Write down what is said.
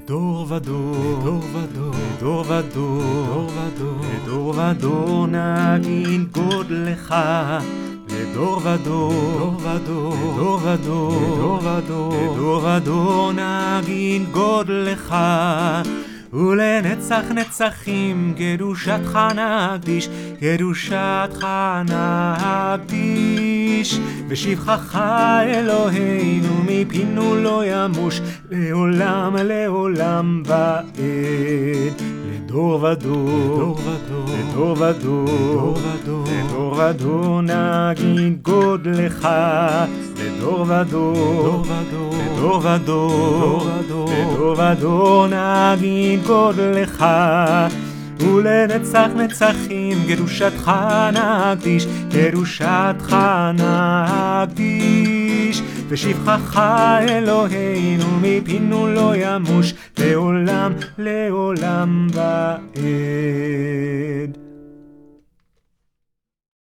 לדור ודור, לדור ודור, לדור ודור, לדור ודור נגיד גודלך. לדור ודור, לדור ודור, לדור ודור נגיד גודלך. ולנצח נצחים קדושתך נקדיש, קדושתך נקדיש. ושבחך אלוהינו מפינו לא ימוש, לעולם לעולם ועד. לדור ודור, לדור ודור, לדור ודור נגיד גודלך. לדור ודור, לדור ודור, לדור ודור נגיד גודלך. ולנצח נצחים קדושתך נקדיש, קדושתך נקדיש. ושבחך אלוהינו מפינו לא ימוש, לעולם לעולם ועד.